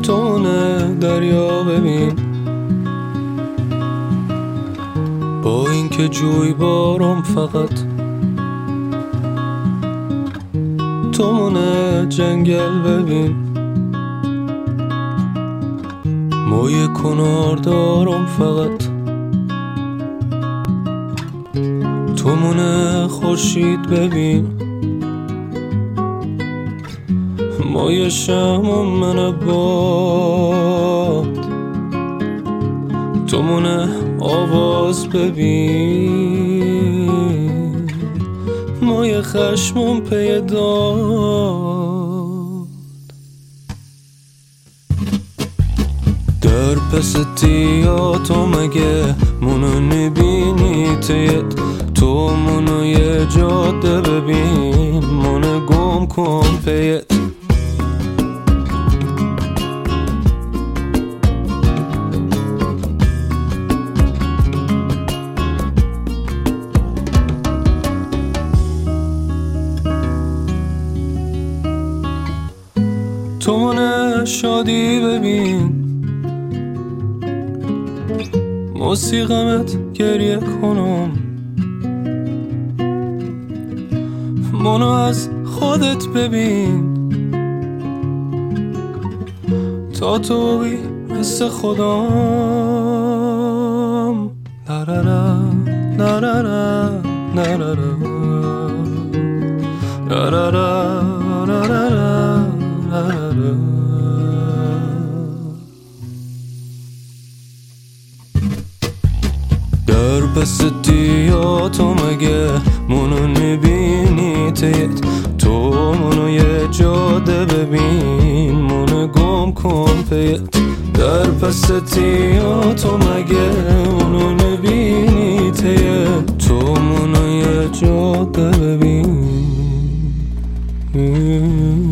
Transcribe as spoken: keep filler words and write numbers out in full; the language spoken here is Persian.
تونه دریا ببین، با این که جوی بارم فقط تونه جنگل ببین، موی کنار دارم فقط تمونه خورشید ببین، موی شمم من باد تمونه آواز ببین، موی خشمم پی داد. در پس تیا تو مگه منو نبینی تیت، تو منو یه جاده ببین، منو گم کن پیت. تو منو شادی ببین، موسیقمت گریه کنم، منو از خودت ببین، تا توی مثل خودم. لارارا لارارا لارارا لارارا لارارا. در پس دیا تو مگه منو نبینی تیت، تو منو یه جاده ببین، منو گم کن پیت. در پس دیا تو مگه منو نبینی تیت، تو منو یه جاده ببین.